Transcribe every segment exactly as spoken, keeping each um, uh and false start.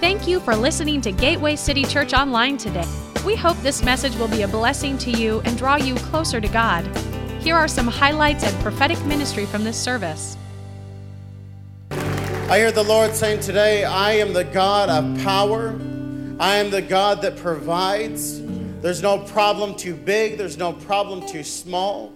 Thank you for listening to Gateway City Church Online today. We hope this message will be a blessing to you and draw you closer to God. Here are some highlights and prophetic ministry from this service. I hear the Lord saying today, I am the God of power. I am the God that provides. There's no problem too big. There's no problem too small.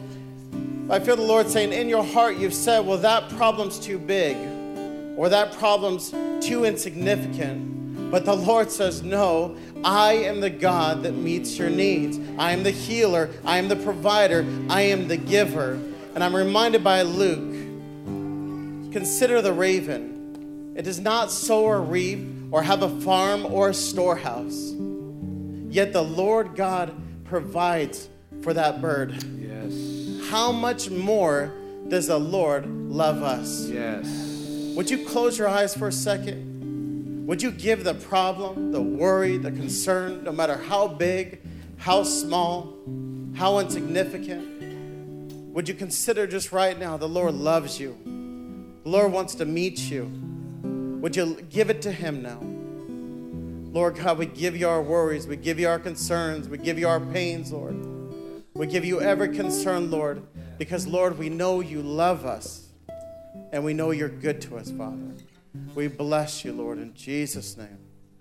I feel the Lord saying, in your heart, you've said, well, that problem's too big, or that problem's too insignificant. But the Lord says, no, I am the God that meets your needs. I am the healer. I am the provider. I am the giver. And I'm reminded by Luke, consider the raven. It does not sow or reap or have a farm or a storehouse. Yet the Lord God provides for that bird. Yes. How much more does the Lord love us? Yes. Would you close your eyes for a second? Would you give the problem, the worry, the concern, no matter how big, how small, how insignificant, would you consider just right now the Lord loves you? The Lord wants to meet you. Would you give it to him now? Lord God, we give you our worries. We give you our concerns. We give you our pains, Lord. We give you every concern, Lord, because, Lord, we know you love us, and we know you're good to us, Father. We bless you, Lord, in Jesus' name.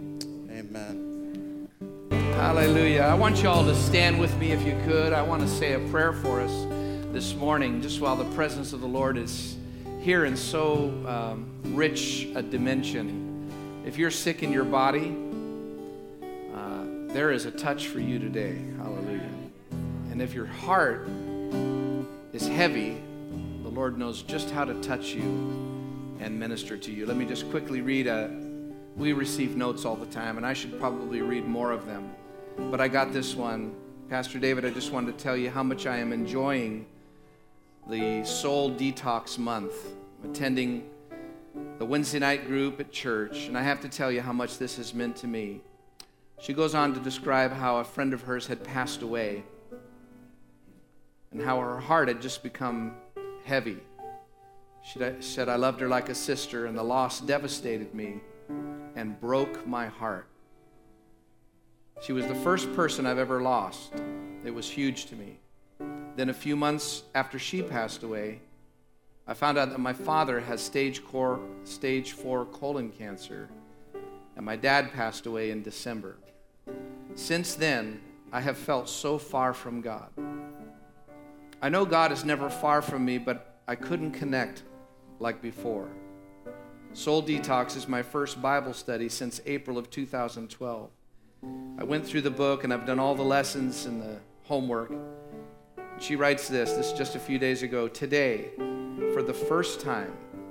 Amen. Hallelujah. I want you all to stand with me if you could. I want to say a prayer for us this morning, just while the presence of the Lord is here in so um, rich a dimension. If you're sick in your body, uh, there is a touch for you today. Hallelujah. And if your heart is heavy, the Lord knows just how to touch you and minister to you. Let me just quickly read a, we receive notes all the time, and I should probably read more of them. But I got this one. Pastor David, I just wanted to tell you how much I am enjoying the Soul Detox Month, attending the Wednesday night group at church, and I have to tell you how much this has meant to me. She goes on to describe how a friend of hers had passed away and how her heart had just become heavy. She said, I loved her like a sister, and the loss devastated me and broke my heart. She was the first person I've ever lost. It was huge to me. Then a few months after she passed away, I found out that my father has stage four, stage four colon cancer, and my dad passed away in December. Since then, I have felt so far from God. I know God is never far from me, but I couldn't connect like before. Soul Detox is my first Bible study since April of two thousand twelve. I went through the book, and I've done all the lessons and the homework. She writes this, this is just a few days ago. Today, for the first time,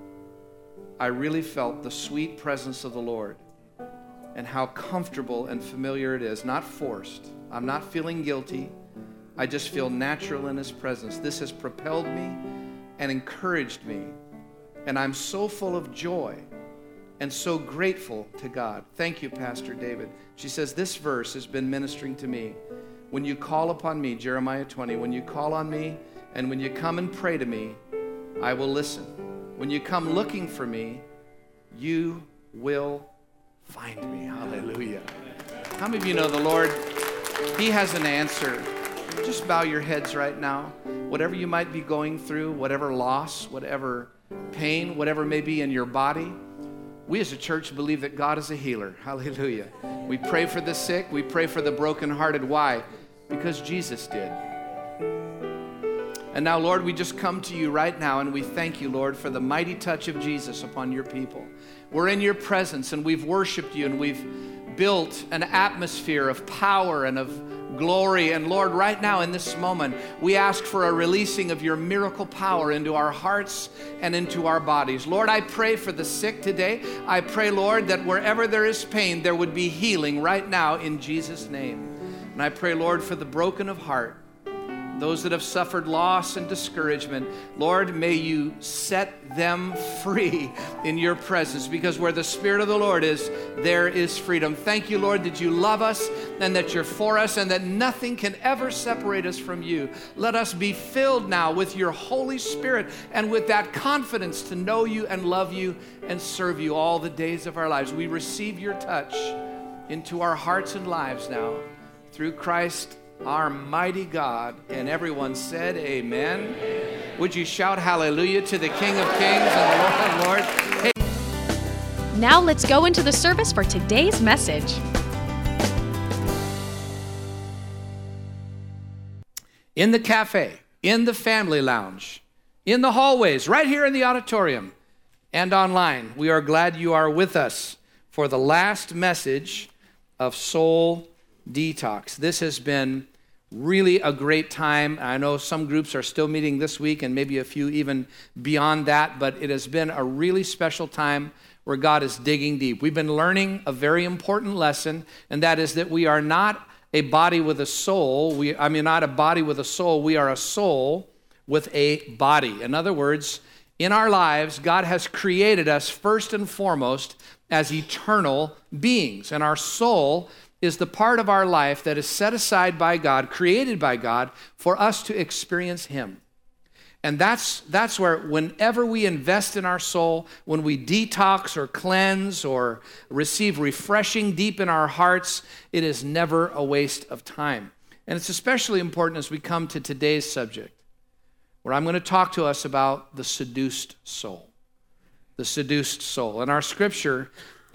I really felt the sweet presence of the Lord and how comfortable and familiar it is, not forced. I'm not feeling guilty. I just feel natural in his presence. This has propelled me and encouraged me, and I'm so full of joy and so grateful to God. Thank you, Pastor David. She says, this verse has been ministering to me. When you call upon me, Jeremiah twenty, when you call on me and when you come and pray to me, I will listen. When you come looking for me, you will find me. Hallelujah. How many of you know the Lord, he has an answer? Just bow your heads right now. Whatever you might be going through, whatever loss, whatever pain, whatever may be in your body, we as a church believe that God is a healer. Hallelujah. We pray for the sick. We pray for the brokenhearted. Why? Because Jesus did. And now, Lord, we just come to you right now, and we thank you, Lord, for the mighty touch of Jesus upon your people. We're in your presence, and we've worshiped you, and we've built an atmosphere of power and of glory. And Lord, right now in this moment, we ask for a releasing of your miracle power into our hearts and into our bodies. Lord, I pray for the sick today. I pray, Lord, that wherever there is pain, there would be healing right now in Jesus' name. And I pray, Lord, for the broken of heart, those that have suffered loss and discouragement. Lord, may you set them free in your presence, because where the Spirit of the Lord is, there is freedom. Thank you, Lord, that you love us and that you're for us and that nothing can ever separate us from you. Let us be filled now with your Holy Spirit and with that confidence to know you and love you and serve you all the days of our lives. We receive your touch into our hearts and lives now through Christ, our mighty God. And everyone said, amen. Amen. Would you shout hallelujah to the King of Kings and the Lord of Lords? Hey. Now let's go into the service for today's message. In the cafe, in the family lounge, in the hallways, right here in the auditorium, and online, we are glad you are with us for the last message of Soul Detox. This has been really a great time. I know some groups are still meeting this week and maybe a few even beyond that, but it has been a really special time where God is digging deep. We've been learning a very important lesson, and that is that we are not a body with a soul. We, I mean, not a body with a soul. We are a soul with a body. In other words, in our lives, God has created us first and foremost as eternal beings, and our soul is the part of our life that is set aside by God, created by God, for us to experience Him. And that's that's where whenever we invest in our soul, when we detox or cleanse or receive refreshing deep in our hearts, it is never a waste of time. And it's especially important as we come to today's subject, where I'm going to talk to us about the seduced soul. The seduced soul. And our scripture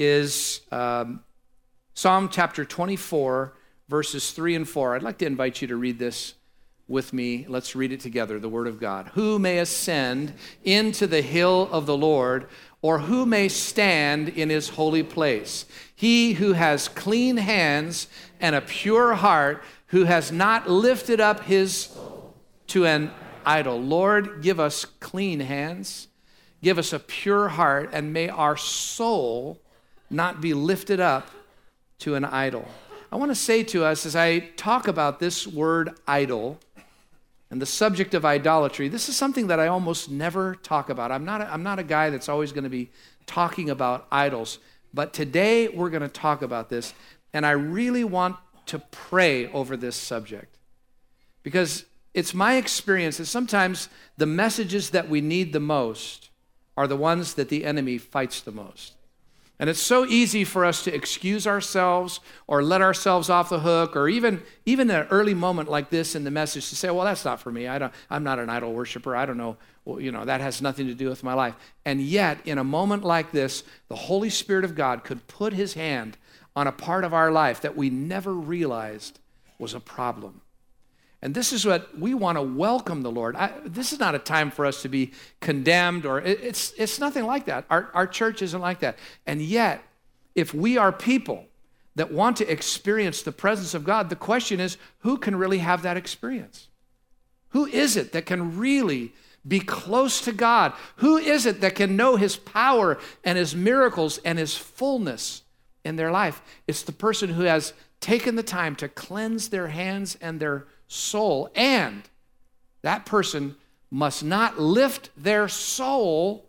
is um, Psalm chapter twenty-four, verses three and four. I'd like to invite you to read this with me. Let's read it together, the Word of God. Who may ascend into the hill of the Lord, or who may stand in his holy place? He who has clean hands and a pure heart, who has not lifted up his to an idol. Lord, give us clean hands, give us a pure heart, and may our soul not be lifted up to an idol. I want to say to us, as I talk about this word idol and the subject of idolatry, this is something that I almost never talk about. I'm not a, I'm not a guy that's always going to be talking about idols, but today we're going to talk about this, and I really want to pray over this subject, because it's my experience that sometimes the messages that we need the most are the ones that the enemy fights the most. And it's so easy for us to excuse ourselves or let ourselves off the hook, or even, even in an early moment like this in the message to say, well, that's not for me. I don't, I'm not an idol worshiper. I don't know. Well, you know, that has nothing to do with my life. And yet, in a moment like this, the Holy Spirit of God could put his hand on a part of our life that we never realized was a problem. And this is what we want to welcome the Lord. I, this is not a time for us to be condemned, or it, it's it's nothing like that. Our, our church isn't like that. And yet, if we are people that want to experience the presence of God, the question is, who can really have that experience? Who is it that can really be close to God? Who is it that can know his power and his miracles and his fullness in their life? It's the person who has taken the time to cleanse their hands and their soul, and that person must not lift their soul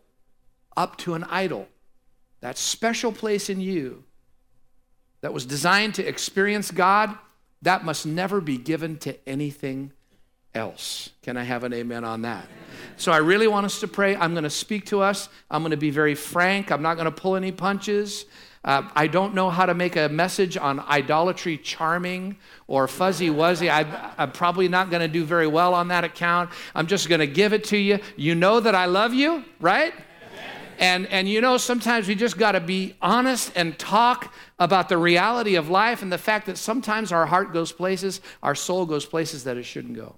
up to an idol. That special place in you that was designed to experience God, that must never be given to anything else. Can I have an amen on that? So I really want us to pray. I'm going to speak to us. I'm going to be very frank. I'm not going to pull any punches. Uh, I don't know how to make a message on idolatry charming or fuzzy-wuzzy. I, I'm probably not going to do very well on that account. I'm just going to give it to you. You know that I love you, right? And, and you know, sometimes we just got to be honest and talk about the reality of life and the fact that sometimes our heart goes places, our soul goes places that it shouldn't go.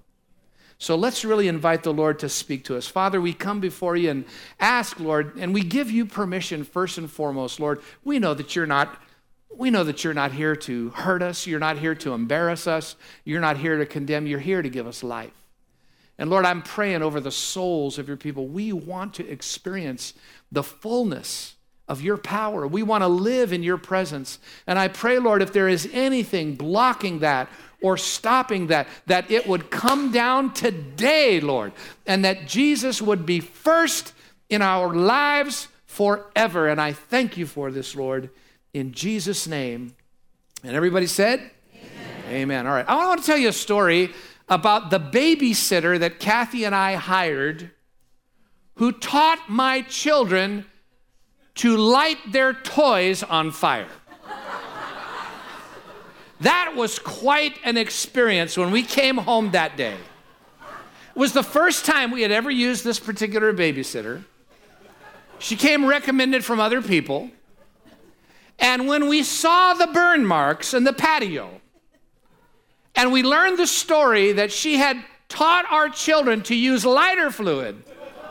So let's really invite the Lord to speak to us. Father, we come before you and ask, Lord, and we give you permission first and foremost, Lord. We know that you're not, we know that you're not here to hurt us. You're not here to embarrass us. You're not here to condemn. You're here to give us life. And Lord, I'm praying over the souls of your people. We want to experience the fullness of your power. We want to live in your presence. And I pray, Lord, if there is anything blocking that or stopping that, that it would come down today, Lord, and that Jesus would be first in our lives forever. And I thank you for this, Lord, in Jesus' name. And everybody said, amen. Amen. All right. I want to tell you a story about the babysitter that Kathy and I hired, who taught my children to light their toys on fire. That was quite an experience when we came home that day. It was the first time we had ever used this particular babysitter. She came recommended from other people. And when we saw the burn marks in the patio, and we learned the story that she had taught our children to use lighter fluid,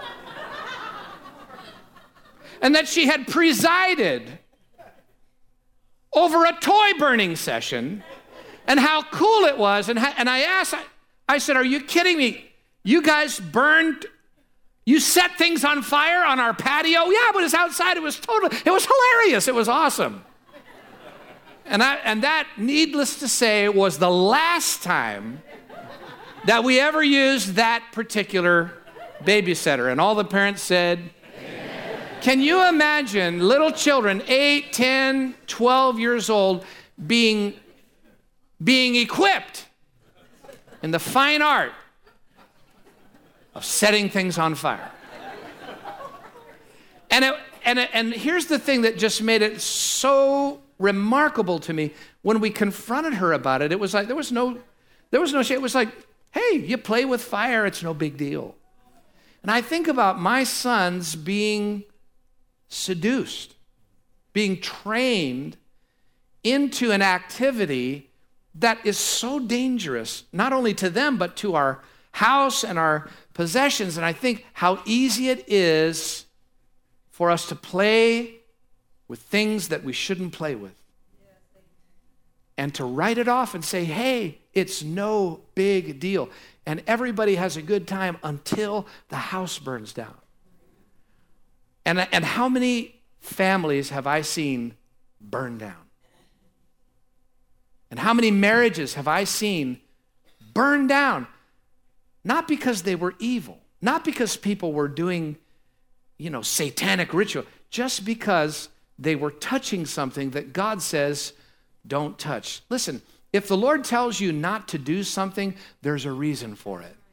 and that she had presided over a toy burning session, and how cool it was. And, ha- and I asked, I, I said, are you kidding me? You guys burned, you set things on fire on our patio? Yeah, but it's outside. It was totally, it was hilarious. It was awesome. And, I, and that, needless to say, was the last time that we ever used that particular babysitter. And all the parents said, can you imagine little children, eight, ten, twelve years old, being, being equipped in the fine art of setting things on fire? And, it, and, it, and here's the thing that just made it so remarkable to me. When we confronted her about it, it was like, there was no, there was no shame. It was like, hey, you play with fire, it's no big deal. And I think about my sons being seduced, being trained into an activity that is so dangerous, not only to them, but to our house and our possessions. And I think how easy it is for us to play with things that we shouldn't play with. And to write it off and say, hey, it's no big deal. And everybody has a good time until the house burns down. And, and how many families have I seen burn down? And how many marriages have I seen burn down? Not because they were evil, not because people were doing, you know, satanic ritual, just because they were touching something that God says, don't touch. Listen, if the Lord tells you not to do something, there's a reason for it.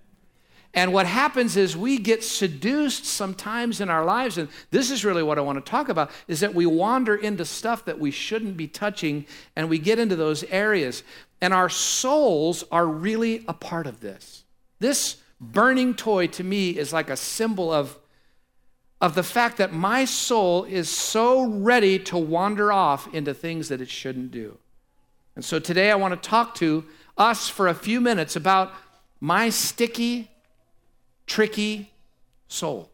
And what happens is we get seduced sometimes in our lives, and this is really what I want to talk about, is that we wander into stuff that we shouldn't be touching, and we get into those areas. And our souls are really a part of this. This burning toy to me is like a symbol of, of the fact that my soul is so ready to wander off into things that it shouldn't do. And so today I want to talk to us for a few minutes about my sticky, tricky soul.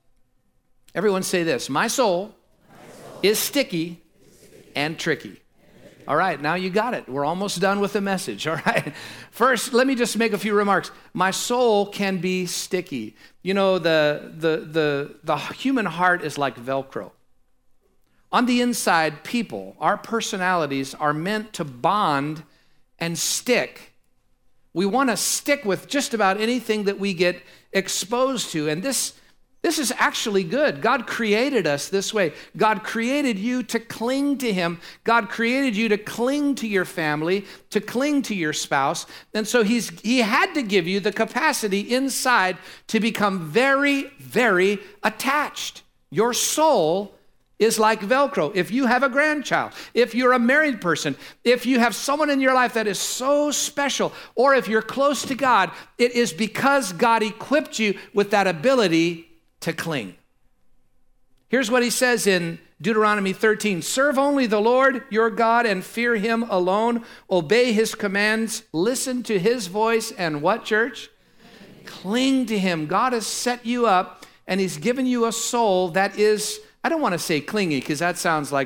Everyone say this. My soul, My soul is sticky, is sticky and tricky. And tricky. All right, now you got it. We're almost done with the message. All right. First, let me just make a few remarks. My soul can be sticky. You know, the the the the human heart is like Velcro. On the inside, people, our personalities are meant to bond and stick. We want to stick with just about anything that we get exposed to. And this, this is actually good. God created us this way. God created you to cling to him. God created you to cling to your family, to cling to your spouse. And so he's, he had to give you the capacity inside to become very, very attached. Your soul is like Velcro. If you have a grandchild, if you're a married person, if you have someone in your life that is so special, or if you're close to God, it is because God equipped you with that ability to cling. Here's what he says in Deuteronomy thirteen. Serve only the Lord your God and fear him alone. Obey his commands. Listen to his voice and what, church? Cling to him. God has set you up and he's given you a soul that is, I don't want to say clingy because that sounds like,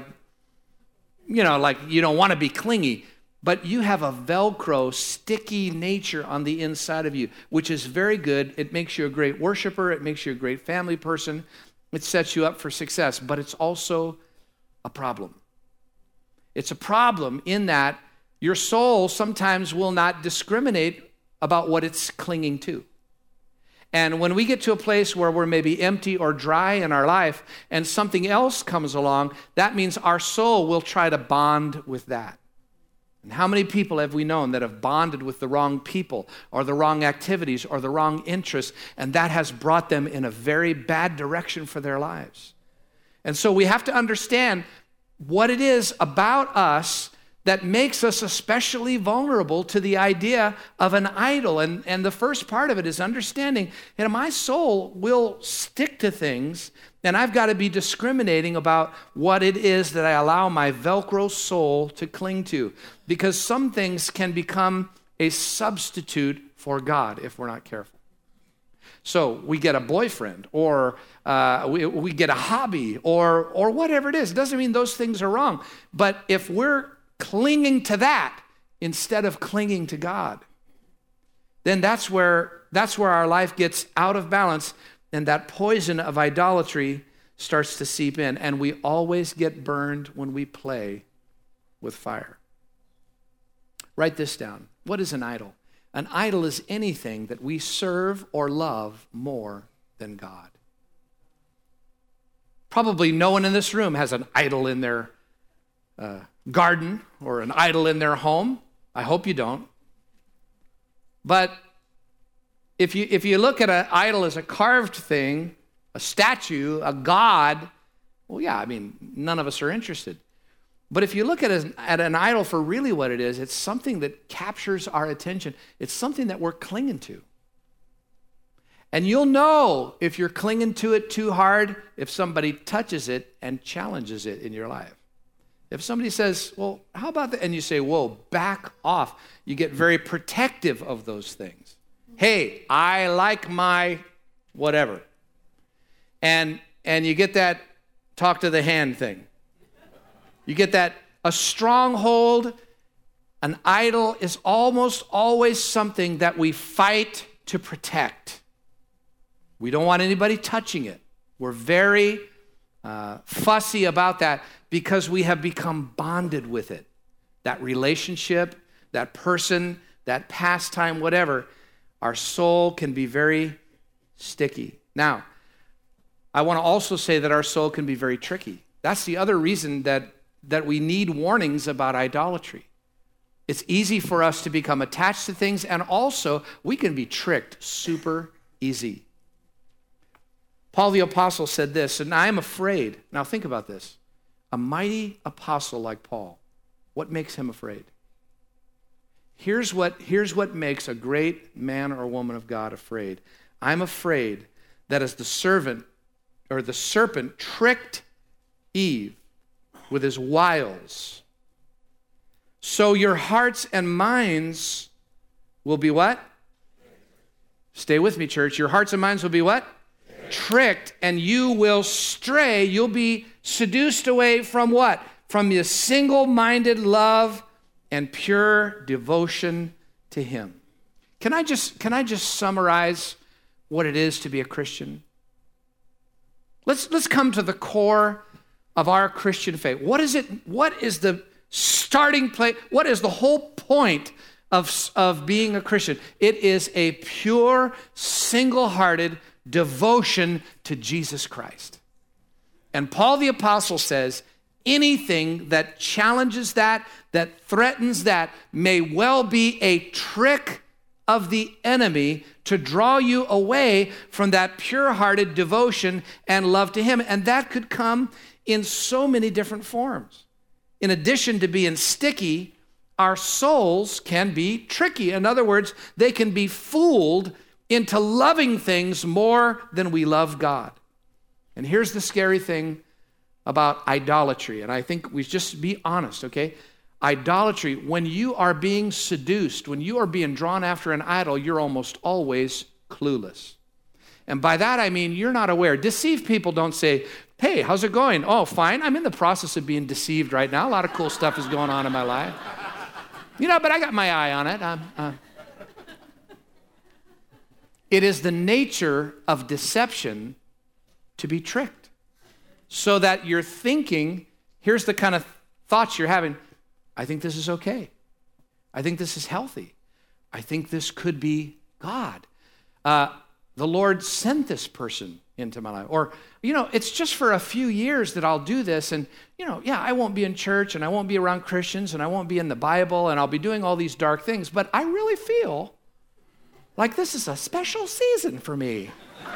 you know, like you don't want to be clingy, but you have a Velcro, sticky nature on the inside of you, which is very good. It makes you a great worshiper. It makes you a great family person. It sets you up for success, but it's also a problem. It's a problem in that your soul sometimes will not discriminate about what it's clinging to. And when we get to a place where we're maybe empty or dry in our life and something else comes along, that means our soul will try to bond with that. And how many people have we known that have bonded with the wrong people or the wrong activities or the wrong interests, and that has brought them in a very bad direction for their lives? And so we have to understand what it is about us that makes us especially vulnerable to the idea of an idol. And, and the first part of it is understanding that my soul will stick to things, and I've got to be discriminating about what it is that I allow my Velcro soul to cling to. Because some things can become a substitute for God if we're not careful. So we get a boyfriend, or uh, we, we get a hobby, or, or whatever it is. It doesn't mean those things are wrong. But if we're clinging to that instead of clinging to God, then that's where that's where our life gets out of balance, and that poison of idolatry starts to seep in, and we always get burned when we play with fire. Write this down. What is an idol? An idol is anything that we serve or love more than God. Probably no one in this room has an idol in their uh, garden or an idol in their home. I hope you don't. But if you if you look at an idol as a carved thing, a statue, a god, well, yeah, I mean, none of us are interested. But if you look at, a, at an idol for really what it is, it's something that captures our attention. It's something that we're clinging to. And you'll know if you're clinging to it too hard if somebody touches it and challenges it in your life. If somebody says, well, how about that? And you say, whoa, back off. You get very protective of those things. Hey, I like my whatever. And, and you get that talk to the hand thing. You get that a stronghold, an idol is almost always something that we fight to protect. We don't want anybody touching it. We're very uh, fussy about that because we have become bonded with it. That relationship, that person, that pastime, whatever, our soul can be very sticky. Now, I want to also say that our soul can be very tricky. That's the other reason that that we need warnings about idolatry. It's easy for us to become attached to things, and also we can be tricked super easy. Paul the Apostle said this, and I am afraid. Now think about this. A mighty apostle like Paul, what makes him afraid? Here's what, here's what makes a great man or woman of God afraid. I'm afraid that as the servant or the serpent tricked Eve with his wiles, so your hearts and minds will be what? Stay with me, church. Your hearts and minds will be what? Tricked, and you will stray. You'll be seduced away from what? From your single-minded love and pure devotion to him. Can I just, can I just summarize what it is to be a Christian? Let's, let's come to the core of our Christian faith. What is it? What is the starting place? What is the whole point of, of being a Christian? It is a pure, single-hearted devotion to Jesus Christ. And Paul the Apostle says, anything that challenges that, that threatens that, may well be a trick of the enemy to draw you away from that pure-hearted devotion and love to him. And that could come in so many different forms. In addition to being sticky, our souls can be tricky. In other words, they can be fooled into loving things more than we love God. And here's the scary thing about idolatry, and I think we just be honest, okay? Idolatry, when you are being seduced, when you are being drawn after an idol, you're almost always clueless. And by that I mean you're not aware. Deceived people don't say, hey, how's it going? Oh, fine. I'm in the process of being deceived right now. A lot of cool stuff is going on in my life. You know, but I got my eye on it. Um, uh. It is the nature of deception to be tricked. so that you're thinking, here's the kind of thoughts you're having. I think this is okay. I think this is healthy. I think this could be God. Uh, the Lord sent this person into my life. Or, you know, it's just for a few years that I'll do this. And, you know, yeah, I won't be in church and I won't be around Christians and I won't be in the Bible and I'll be doing all these dark things. But I really feel like this is a special season for me.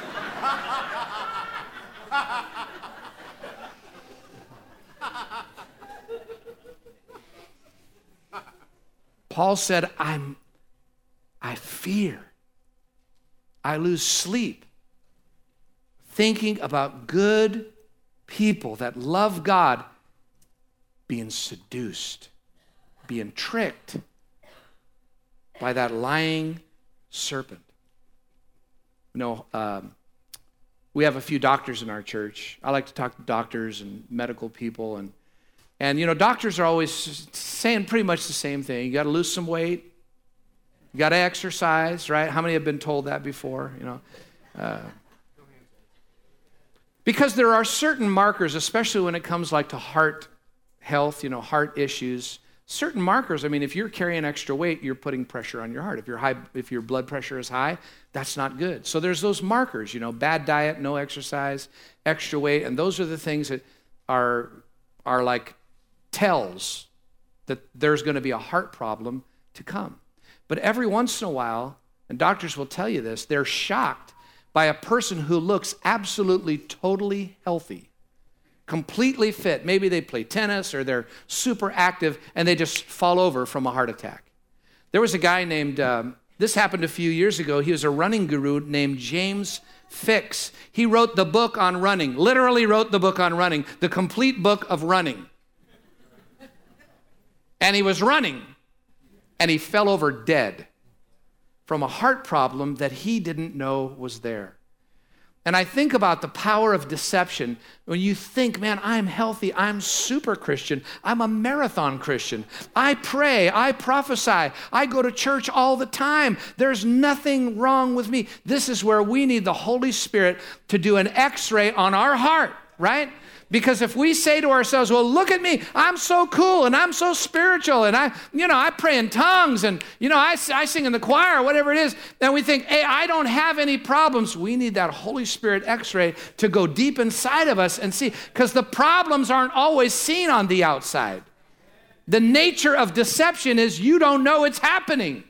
Paul said, I'm, I fear. I lose sleep thinking about good people that love God being seduced, being tricked by that lying serpent. You know, um, we have a few doctors in our church. I like to talk to doctors and medical people, and And, you know, doctors are always saying pretty much the same thing. You got to lose some weight. You got to exercise, right? How many have been told that before, you know? Uh, because there are certain markers, especially when it comes like to heart health, you know, heart issues, certain markers. I mean, if you're carrying extra weight, you're putting pressure on your heart. If your high, if your blood pressure is high, that's not good. So there's those markers, you know, bad diet, no exercise, extra weight, and those are the things that are are like tells that there's going to be a heart problem to come. But every once in a while, and doctors will tell you this, they're shocked by a person who looks absolutely totally healthy, completely fit. Maybe they play tennis or they're super active and they just fall over from a heart attack. There was a guy named, um, this happened a few years ago. He was a running guru named James Fix. He wrote the book on running, literally wrote the book on running, the complete book of running. And he was running, and he fell over dead from a heart problem that he didn't know was there. And I think about the power of deception when you think, man, I'm healthy, I'm super Christian, I'm a marathon Christian. I pray, I prophesy, I go to church all the time. There's nothing wrong with me. This is where we need the Holy Spirit to do an x-ray on our heart, right? Because if we say to ourselves, well, look at me, I'm so cool and I'm so spiritual and I, you know, I pray in tongues and, you know, I, I sing in the choir, whatever it is, and we think, hey, I don't have any problems. We need that Holy Spirit x-ray to go deep inside of us and see, because the problems aren't always seen on the outside. The nature of deception is you don't know it's happening.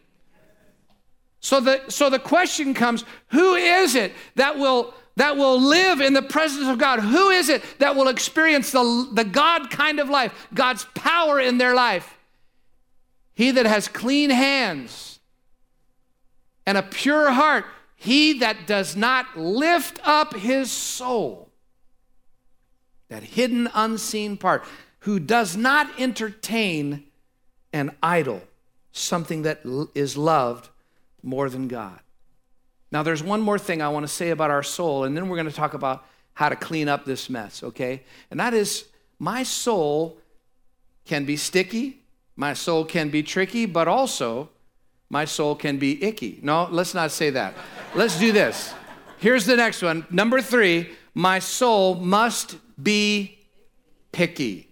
So the, so the question comes, who is it that will that will live in the presence of God? Who is it that will experience the, the God kind of life, God's power in their life? He that has clean hands and a pure heart, he that does not lift up his soul, that hidden, unseen part, who does not entertain an idol, something that is loved more than God. Now, there's one more thing I want to say about our soul, and then we're going to talk about how to clean up this mess, okay? And that is, my soul can be sticky, my soul can be tricky, but also my soul can be icky. No, let's not say that. Let's do this. Here's the next one. Number three, my soul must be picky.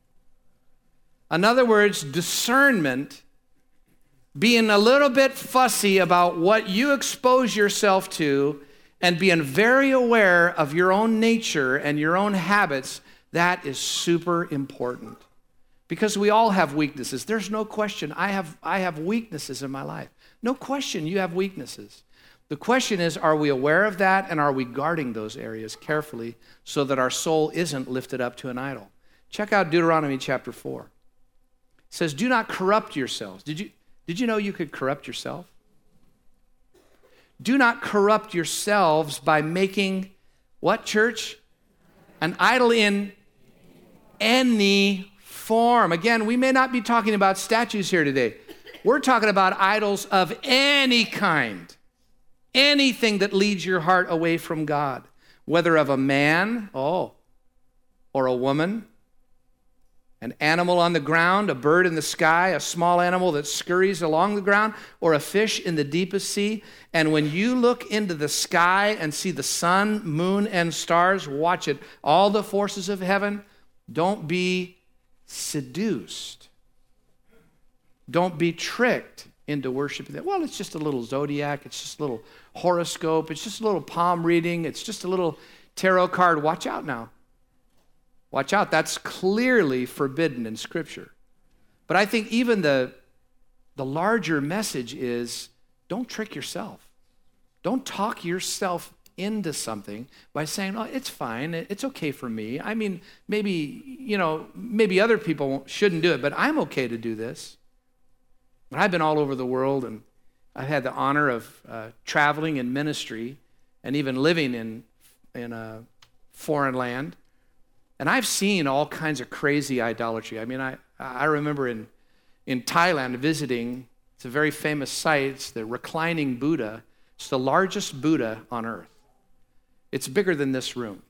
In other words, discernment, being a little bit fussy about what you expose yourself to and being very aware of your own nature and your own habits, that is super important. Because we all have weaknesses. There's no question. I have, I have weaknesses in my life. No question you have weaknesses. The question is, are we aware of that and are we guarding those areas carefully so that our soul isn't lifted up to an idol? Check out Deuteronomy chapter four. It says, do not corrupt yourselves. Did you, did you know you could corrupt yourself? Do not corrupt yourselves by making, what, church? An idol in any form. Again, we may not be talking about statues here today. We're talking about idols of any kind. Anything that leads your heart away from God. Whether of a man, oh, or a woman, An animal on the ground, a bird in the sky, a small animal that scurries along the ground, or a fish in the deepest sea. And when you look into the sky and see the sun, moon, and stars, watch it, all the forces of heaven, don't be seduced. Don't be tricked into worshiping them. Well, it's just a little zodiac. It's just a little horoscope. It's just a little palm reading. It's just a little tarot card. Watch out now. Watch out, that's clearly forbidden in Scripture. But I think even the, the larger message is, don't trick yourself. Don't talk yourself into something by saying, oh, it's fine, it's okay for me. I mean, maybe, you know, maybe other people shouldn't do it, but I'm okay to do this. I've been all over the world, and I've had the honor of uh, traveling in ministry and even living in, in a foreign land. And I've seen all kinds of crazy idolatry. I mean, I, I remember in, in Thailand visiting, it's a very famous site, it's the reclining Buddha. It's the largest Buddha on earth. It's bigger than this room.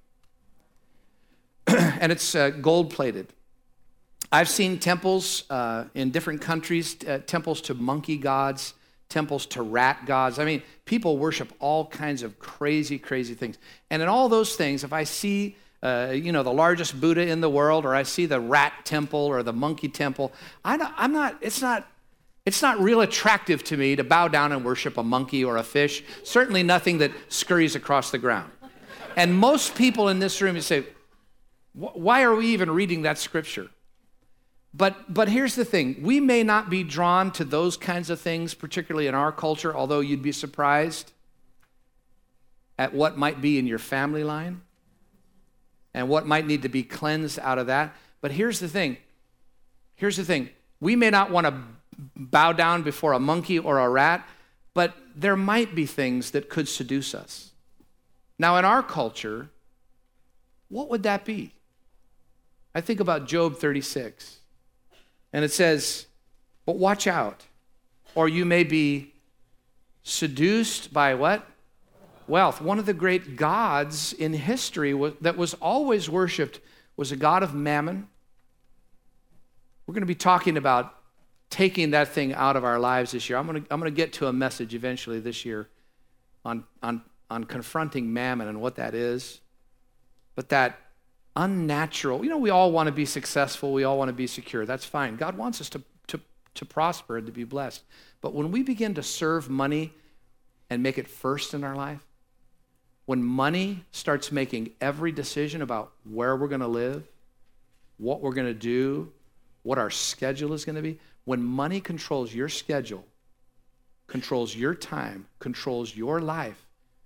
And it's uh, gold-plated. I've seen temples uh, in different countries, uh, temples to monkey gods, temples to rat gods. I mean, people worship all kinds of crazy, crazy things. And in all those things, if I see Uh, you know, the largest Buddha in the world, or I see the rat temple or the monkey temple, I don't, I'm not, it's not, it's not real attractive to me to bow down and worship a monkey or a fish, certainly nothing that scurries across the ground. And most people in this room, you say, why are we even reading that scripture? But, but here's the thing, we may not be drawn to those kinds of things, particularly in our culture, although you'd be surprised at what might be in your family line and what might need to be cleansed out of that. But here's the thing. Here's the thing. We may not want to bow down before a monkey or a rat, but there might be things that could seduce us. Now, in our culture, what would that be? I think about Job thirty-six, and it says, but watch out, or you may be seduced by what? Wealth. One of the great gods in history was, that was always worshipped was a god of mammon. We're going to be talking about taking that thing out of our lives this year. I'm going to, I'm going to get to a message eventually this year on, on, on confronting mammon and what that is. But that unnatural, you know, we all want to be successful. We all want to be secure. That's fine. God wants us to, to, to prosper and to be blessed. But when we begin to serve money and make it first in our life, when money starts making every decision about where we're going to live, what we're going to do, what our schedule is going to be, when money controls your schedule, controls your time, controls your life,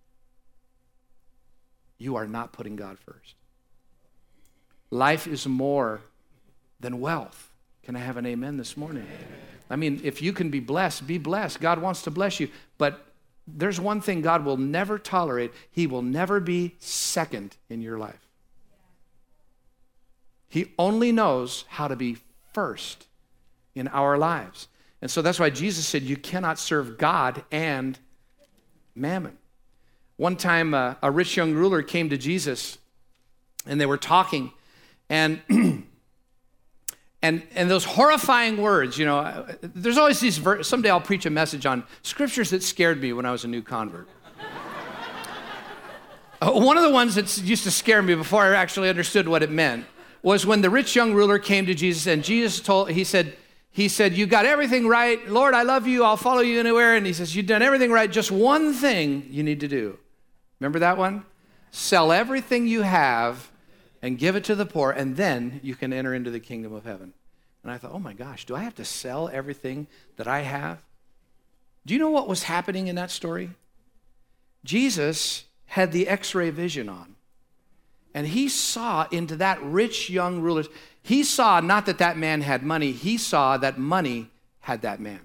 you are not putting God first. Life is more than wealth. Can I have an amen this morning? I mean, if you can be blessed, be blessed. God wants to bless you, but there's one thing God will never tolerate. He will never be second in your life. He only knows how to be first in our lives. And so that's why Jesus said you cannot serve God and mammon. One time uh, a rich young ruler came to Jesus and they were talking and And and those horrifying words, you know, there's always these, ver- someday I'll preach a message on scriptures that scared me when I was a new convert. uh, one of the ones that used to scare me before I actually understood what it meant was when the rich young ruler came to Jesus and Jesus told, he said, he said, you got everything right. Lord, I love you. I'll follow you anywhere. And he says, you've done everything right. Just one thing you need to do. Remember that one? Sell everything you have and give it to the poor, and then you can enter into the kingdom of heaven. And I thought, oh my gosh, do I have to sell everything that I have? Do you know what was happening in that story? Jesus had the x-ray vision on, and he saw into that rich young ruler. He saw not that that man had money, he saw that money had that man.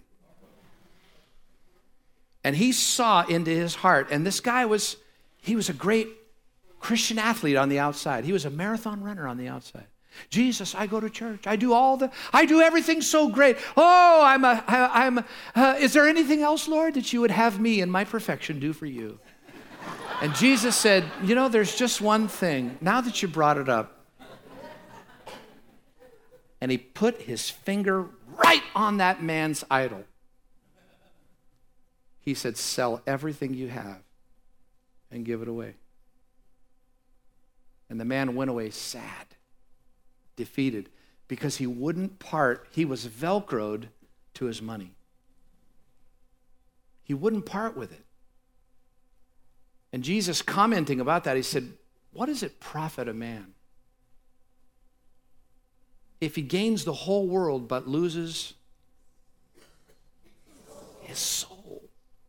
And he saw into his heart, and this guy was, he was a great Christian athlete on the outside. He was a marathon runner on the outside. Jesus, I go to church. I do all the, I do everything so great. Oh, I'm a, I, I'm, a, uh, is there anything else, Lord, that you would have me in my perfection do for you? And Jesus said, you know, there's just one thing. Now that you brought it up, and he put his finger right on that man's idol. He said, sell everything you have and give it away. And the man went away sad, defeated, because he wouldn't part. He was Velcroed to his money. He wouldn't part with it. And Jesus, commenting about that, he said, what does it profit a man if he gains the whole world but loses his soul?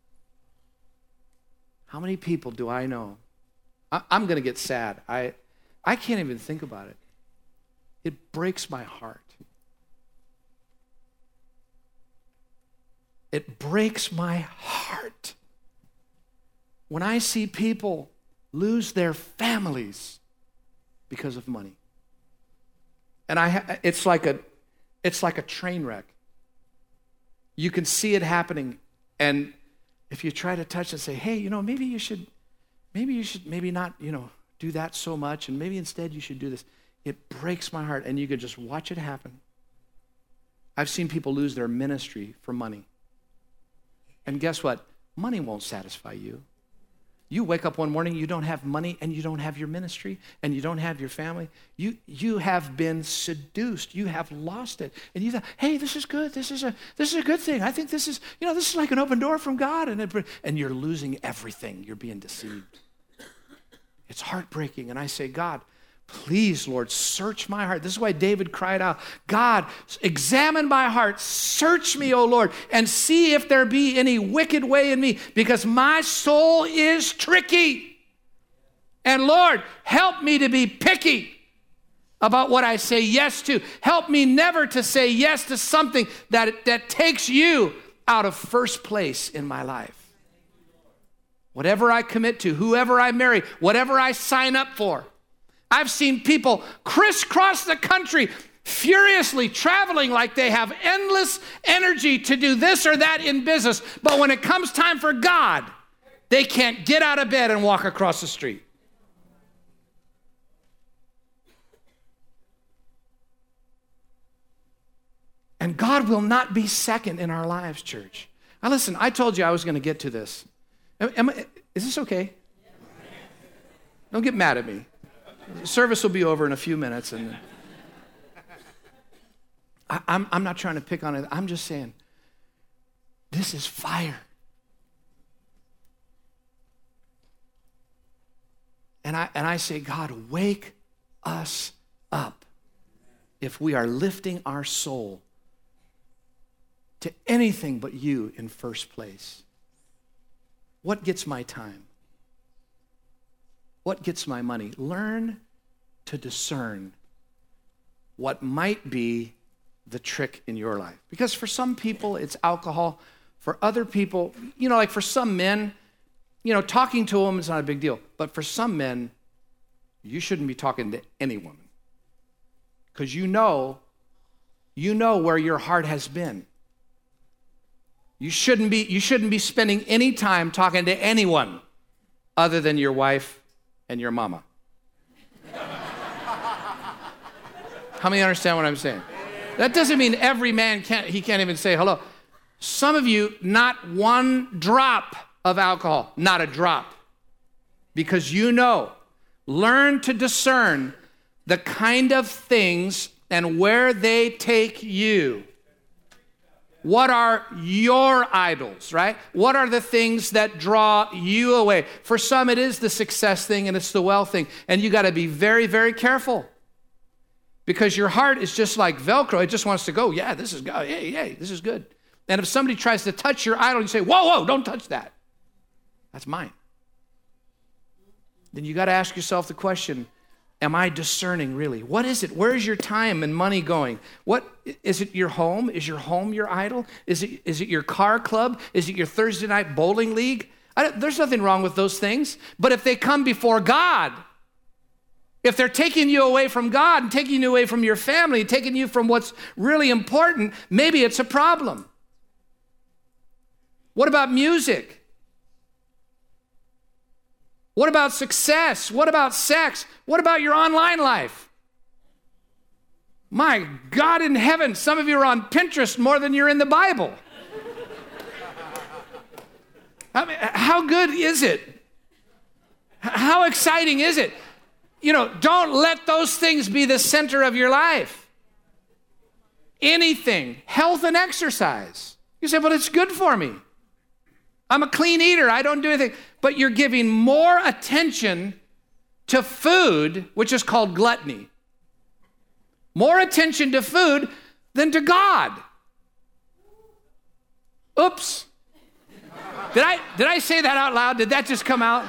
How many people do I know? I, I'm going to get sad. I, I can't even think about it. It breaks my heart. It breaks my heart when I see people lose their families because of money. And I, ha- it's like a, it's like a train wreck. You can see it happening, and if you try to touch it and say, hey, you know, maybe you should, maybe you should, maybe not, you know, do that so much, and maybe instead you should do this. It breaks my heart, and you could just watch it happen. I've seen people lose their ministry for money. And guess what? Money won't satisfy you. You wake up one morning, you don't have money, and you don't have your ministry, and you don't have your family. You you have been seduced. You have lost it. And you thought, hey, this is good. This is a this is a good thing. I think this is, you know, this is like an open door from God. And it, and you're losing everything. You're being deceived. It's heartbreaking. And I say, God, please, Lord, search my heart. This is why David cried out, God, examine my heart. Search me, O Lord, and see if there be any wicked way in me, because my soul is tricky. And Lord, help me to be picky about what I say yes to. Help me never to say yes to something that, that takes you out of first place in my life. Whatever I commit to, whoever I marry, whatever I sign up for. I've seen people crisscross the country furiously traveling like they have endless energy to do this or that in business, but when it comes time for God, they can't get out of bed and walk across the street. And God will not be second in our lives, church. Now listen, I told you I was going to get to this. Am, am I, is this okay? Don't get mad at me. Service will be over in a few minutes, and I, I'm, I'm not trying to pick on it. I'm just saying, this is fire. And I, and I say, God, wake us up if we are lifting our soul to anything but you in first place. What gets my time? What gets my money? Learn to discern what might be the trick in your life. Because for some people, it's alcohol. For other people, you know, like for some men, you know, talking to them is not a big deal. But for some men, you shouldn't be talking to any woman. Because you know, you know where your heart has been. You shouldn't be, you shouldn't be spending any time talking to anyone other than your wife and your mama. How many understand what I'm saying? That doesn't mean every man can't, he can't even say hello. Some of you, not one drop of alcohol, not a drop. Because you know, learn to discern the kind of things and where they take you. What are your idols, right? What are the things that draw you away? For some, it is the success thing and it's the wealth thing. And you got to be very, very careful. Because your heart is just like Velcro. It just wants to go, yeah, this is good. Hey, hey, this is good. And if somebody tries to touch your idol, you say, whoa, whoa, don't touch that. That's mine. Then you got to ask yourself the question, am I discerning really? What is it? Where is your time and money going? What is it? Your home? Is your home your idol? Is it is it your car club? Is it your Thursday night bowling league? I don't, there's nothing wrong with those things. But if they come before God, if they're taking you away from God and taking you away from your family, taking you from what's really important, maybe it's a problem. What about music? What about success? What about sex? What about your online life? My God in heaven, some of you are on Pinterest more than you're in the Bible. I mean, how good is it? How exciting is it? You know, don't let those things be the center of your life. Anything, health and exercise. You say, well, it's good for me. I'm a clean eater. I don't do anything. But you're giving more attention to food, which is called gluttony. More attention to food than to God. Oops. Did I, did I say that out loud? Did that just come out?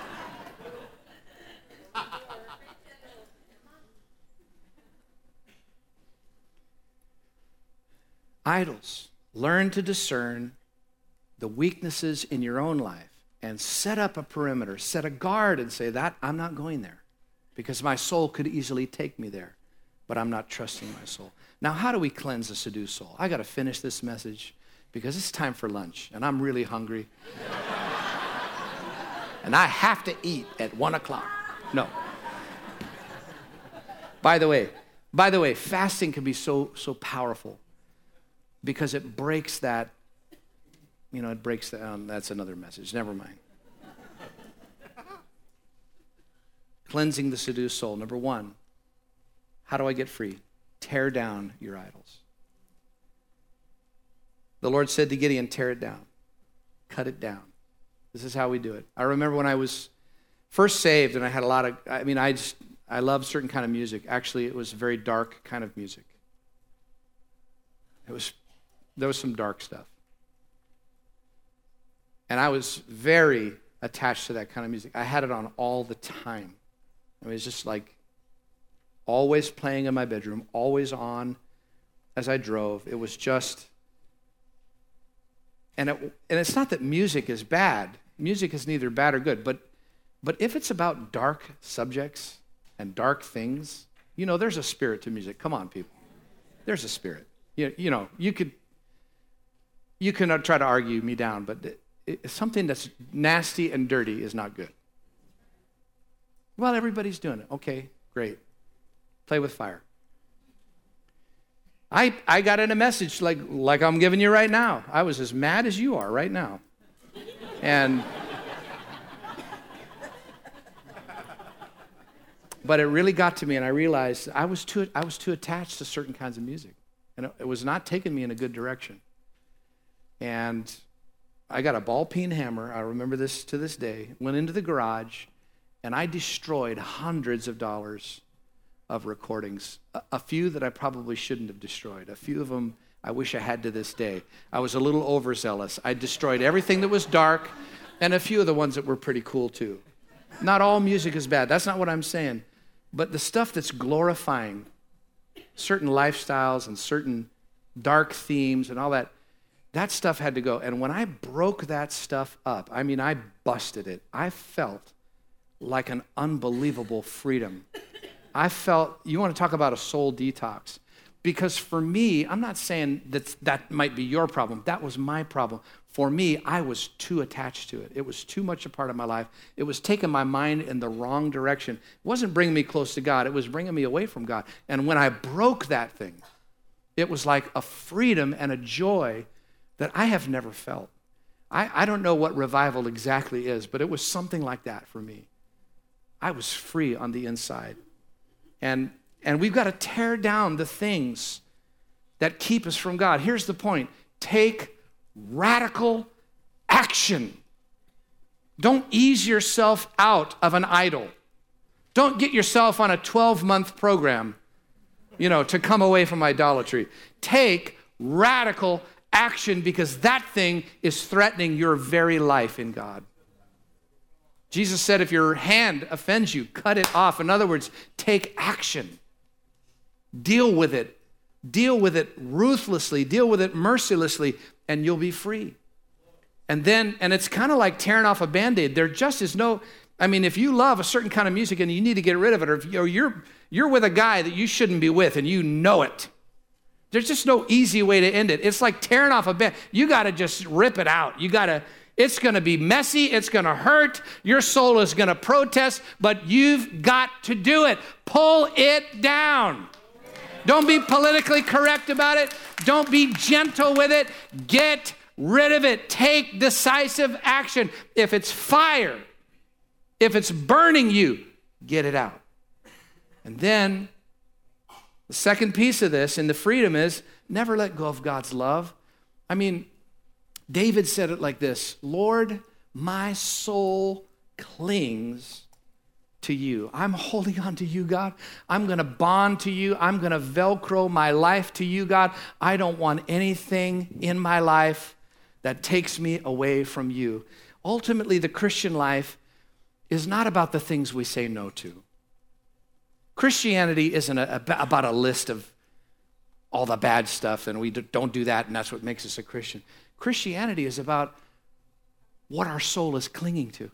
Idols. Learn to discern the weaknesses in your own life and set up a perimeter, set a guard and say, that I'm not going there because my soul could easily take me there, but I'm not trusting my soul. Now, how do we cleanse a seduced soul? I got to finish this message because it's time for lunch and I'm really hungry. And I have to eat at one o'clock. No. By the way, by the way, fasting can be so, so powerful because it breaks that, you know, it breaks the, um, that's another message. Never mind. Cleansing the seduced soul. Number one, how do I get free? Tear down your idols. The Lord said to Gideon, tear it down. Cut it down. This is how we do it. I remember when I was first saved and I had a lot of, I mean, I just, I loved certain kind of music. Actually, it was very dark kind of music. It was, there was some dark stuff. And I was very attached to that kind of music. I had it on all the time. I mean, it was just like always playing in my bedroom, always on as I drove. It was just, and it, and it's not that music is bad. Music is neither bad or good, but but if it's about dark subjects and dark things, you know, there's a spirit to music. Come on, people. There's a spirit. You, you know, you could, you can try to argue me down, but it, it, something that's nasty and dirty is not good. Well, everybody's doing it. Okay, great. Play with fire. I I got in a message like, like I'm giving you right now. I was as mad as you are right now. And but it really got to me, and I realized I was too I was too attached to certain kinds of music. And it, it was not taking me in a good direction. And I got a ball-peen hammer, I remember this to this day, went into the garage, and I destroyed hundreds of dollars of recordings. A, a few that I probably shouldn't have destroyed. A few of them I wish I had to this day. I was a little overzealous. I destroyed everything that was dark, and a few of the ones that were pretty cool too. Not all music is bad. That's not what I'm saying. But the stuff that's glorifying certain lifestyles and certain dark themes and all that, that stuff had to go. And when I broke that stuff up, I mean, I busted it. I felt like an unbelievable freedom. I felt, you want to talk about a soul detox. Because for me, I'm not saying that that might be your problem. That was my problem. For me, I was too attached to it. It was too much a part of my life. It was taking my mind in the wrong direction. It wasn't bringing me close to God. It was bringing me away from God. And when I broke that thing, it was like a freedom and a joy that I have never felt. I, I don't know what revival exactly is, but it was something like that for me. I was free on the inside. And And we've got to tear down the things that keep us from God. Here's the point. Take radical action. Don't ease yourself out of an idol. Don't get yourself on a twelve-month program, you know, to come away from idolatry. Take radical action because that thing is threatening your very life in God. Jesus said, if your hand offends you, cut it off. In other words, take action. Deal with it. Deal with it ruthlessly. Deal with it mercilessly, and you'll be free. And then, and it's kind of like tearing off a Band-Aid. There just is no, I mean, if you love a certain kind of music and you need to get rid of it, or if or you're you're with a guy that you shouldn't be with and you know it, there's just no easy way to end it. It's like tearing off a band. You got to just rip it out. You got to, it's going to be messy. It's going to hurt. Your soul is going to protest, but you've got to do it. Pull it down. Don't be politically correct about it. Don't be gentle with it. Get rid of it. Take decisive action. If it's fire, if it's burning you, get it out. And then the second piece of this in the freedom is never let go of God's love. I mean, David said it like this, Lord, my soul clings to you. I'm holding on to you, God. I'm going to bond to you. I'm going to Velcro my life to you, God. I don't want anything in my life that takes me away from you. Ultimately, the Christian life is not about the things we say no to. Christianity isn't a, about a list of all the bad stuff and we don't do that and that's what makes us a Christian. Christianity is about what our soul is clinging to.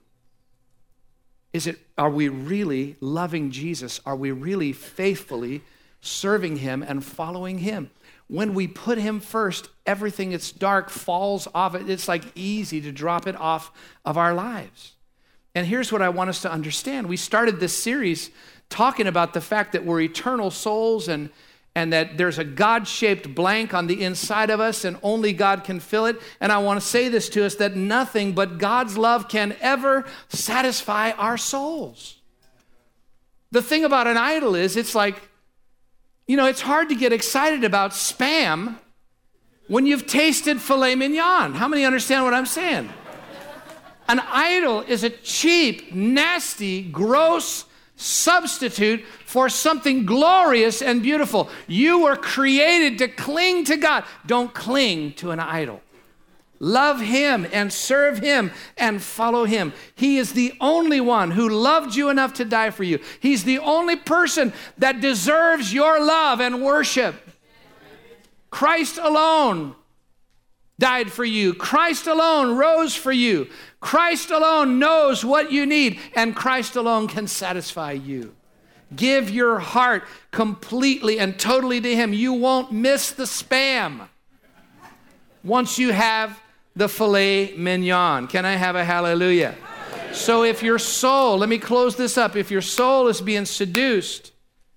Is it, are we really loving Jesus? Are we really faithfully serving him and following him? When we put him first, everything that's dark falls off it. It's like easy to drop it off of our lives. And here's what I want us to understand. We started this series talking about the fact that we're eternal souls and and that there's a God-shaped blank on the inside of us and only God can fill it. And I want to say this to us, that nothing but God's love can ever satisfy our souls. The thing about an idol is it's like, you know, it's hard to get excited about Spam when you've tasted filet mignon. How many understand what I'm saying? An idol is a cheap, nasty, gross substitute for something glorious and beautiful. You were created to cling to God. Don't cling to an idol. Love him and serve him and follow him. He is the only one who loved you enough to die for you. He's the only person that deserves your love and worship. Christ alone died for you. Christ alone rose for you. Christ alone knows what you need, and Christ alone can satisfy you. Give your heart completely and totally to him. You won't miss the Spam once you have the filet mignon. Can I have a hallelujah? Hallelujah. So if your soul, let me close this up. If your soul is being seduced,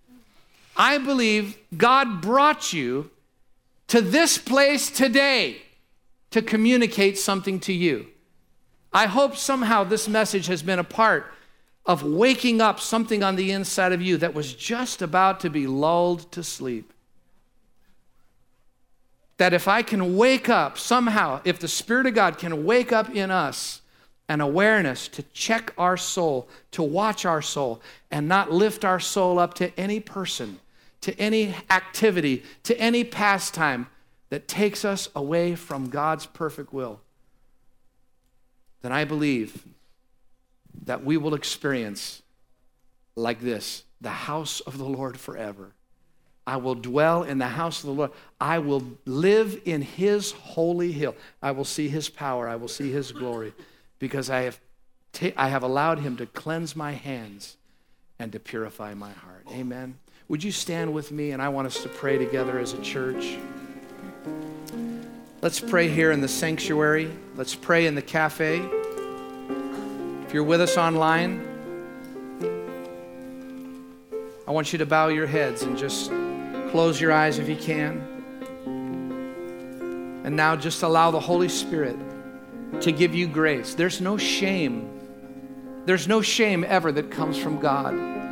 I believe God brought you to this place today to communicate something to you. I hope somehow this message has been a part of waking up something on the inside of you that was just about to be lulled to sleep. That if I can wake up somehow, if the Spirit of God can wake up in us an awareness to check our soul, to watch our soul, and not lift our soul up to any person, to any activity, to any pastime that takes us away from God's perfect will, then I believe that we will experience like this, the house of the Lord forever. I will dwell in the house of the Lord. I will live in his holy hill. I will see his power. I will see his glory because I have, ta- I have allowed him to cleanse my hands and to purify my heart. Amen. Would you stand with me? And I want us to pray together as a church. Let's pray here in the sanctuary. Let's pray in the cafe. If you're with us online, I want you to bow your heads and just close your eyes if you can. And now just allow the Holy Spirit to give you grace. There's no shame. There's no shame ever that comes from God.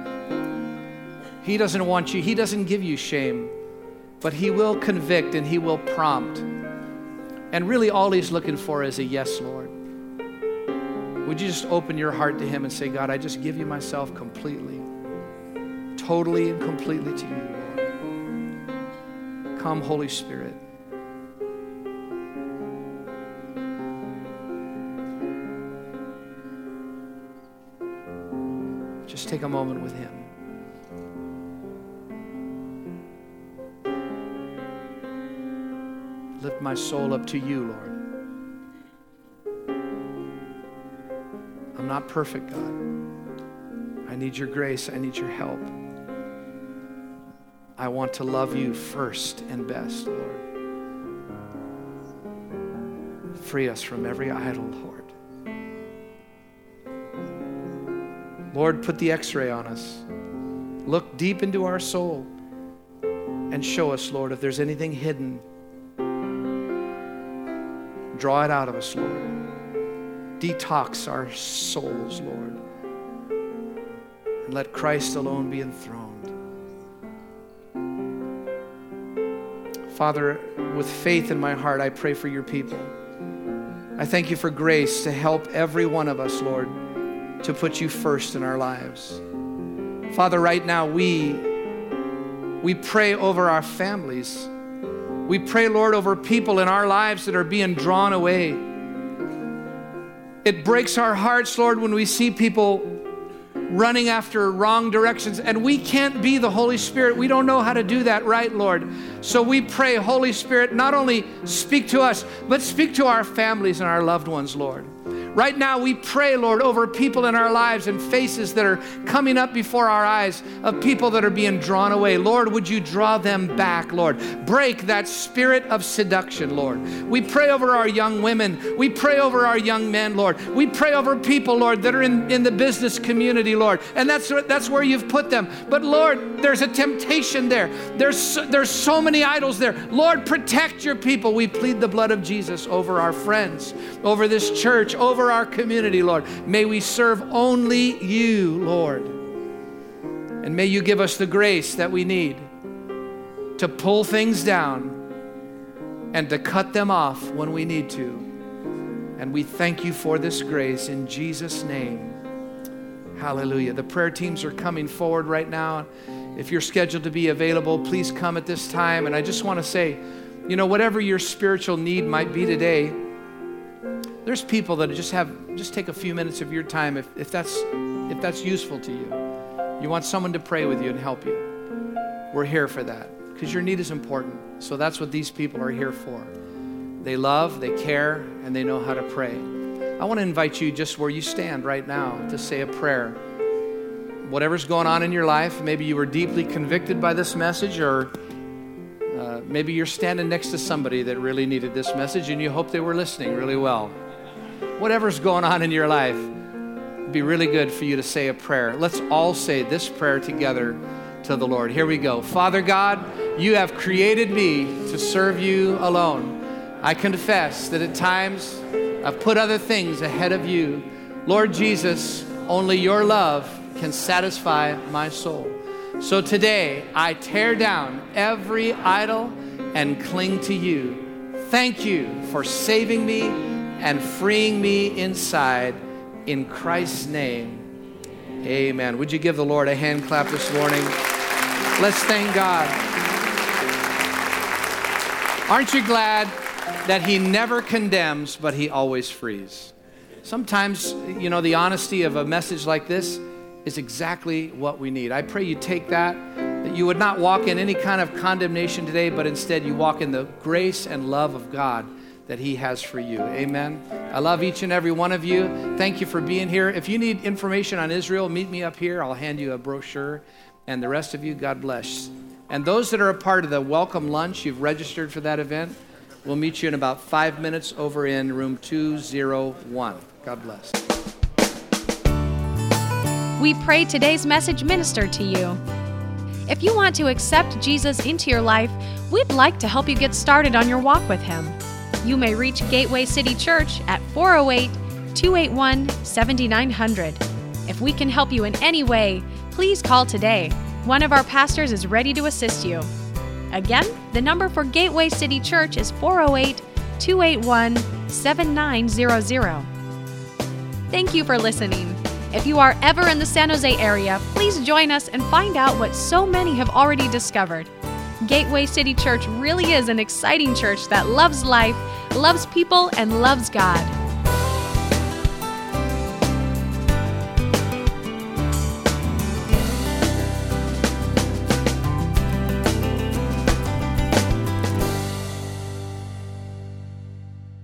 He doesn't want you, he doesn't give you shame, but he will convict and he will prompt. And really all he's looking for is a yes, Lord. Would you just open your heart to him and say, God, I just give you myself completely, totally and completely to you, Lord. Come, Holy Spirit. Just take a moment with him. Lift my soul up to you, Lord. I'm not perfect, God. I need your grace. I need your help. I want to love you first and best, Lord. Free us from every idol, Lord. Lord, put the x-ray on us. Look deep into our soul and show us, Lord, if there's anything hidden. Draw it out of us, Lord. Detox our souls, Lord. And let Christ alone be enthroned. Father, with faith in my heart, I pray for your people. I thank you for grace to help every one of us, Lord, to put you first in our lives. Father, right now, we, we pray over our families. We pray, Lord, over people in our lives that are being drawn away. It breaks our hearts, Lord, when we see people running after wrong directions, and we can't be the Holy Spirit. We don't know how to do that right, Lord. So we pray, Holy Spirit, not only speak to us, but speak to our families and our loved ones, Lord. Right now, we pray, Lord, over people in our lives and faces that are coming up before our eyes of people that are being drawn away. Lord, would you draw them back, Lord? Break that spirit of seduction, Lord. We pray over our young women. We pray over our young men, Lord. We pray over people, Lord, that are in, in the business community, Lord. And that's, that's where you've put them. But, Lord, there's a temptation there. There's, there's so many idols there. Lord, protect your people. We plead the blood of Jesus over our friends, over this church, over our community, Lord. May we serve only you, Lord. And may you give us the grace that we need to pull things down and to cut them off when we need to. And we thank you for this grace in Jesus' name. Hallelujah. The prayer teams are coming forward right now. If you're scheduled to be available, please come at this time. And I just want to say, you know, whatever your spiritual need might be today, there's people that just have, just take a few minutes of your time if, if that's if that's useful to you. You want someone to pray with you and help you. We're here for that because your need is important. So that's what these people are here for. They love, they care, and they know how to pray. I want to invite you just where you stand right now to say a prayer. Whatever's going on in your life, maybe you were deeply convicted by this message, or uh, maybe you're standing next to somebody that really needed this message and you hope they were listening really well. Whatever's going on in your life, it'd be really good for you to say a prayer. Let's all say this prayer together to the Lord. Here we go. Father God, you have created me to serve you alone. I confess that at times I've put other things ahead of you. Lord Jesus, only your love can satisfy my soul. So today I tear down every idol and cling to you. Thank you for saving me and freeing me inside. In Christ's name, amen. Would you give the Lord a hand clap this morning? Let's thank God. Aren't you glad that he never condemns, but he always frees? Sometimes, you know, the honesty of a message like this is exactly what we need. I pray you take that, that you would not walk in any kind of condemnation today, but instead you walk in the grace and love of God that he has for you. Amen. I love each and every one of you. Thank you for being here. If you need information on Israel, meet me up here. I'll hand you a brochure. And the rest of you, God bless. And those that are a part of the welcome lunch, you've registered for that event, we'll meet you in about five minutes over in room two oh one. God bless. We pray today's message ministered to you. If you want to accept Jesus into your life, we'd like to help you get started on your walk with him. You may reach Gateway City Church at four oh eight, two eight one, seven nine zero zero. If we can help you in any way, please call today. One of our pastors is ready to assist you. Again, the number for Gateway City Church is four oh eight, two eight one, seven nine zero zero. Thank you for listening. If you are ever in the San Jose area, please join us and find out what so many have already discovered. Gateway City Church really is an exciting church that loves life, loves people, and loves God.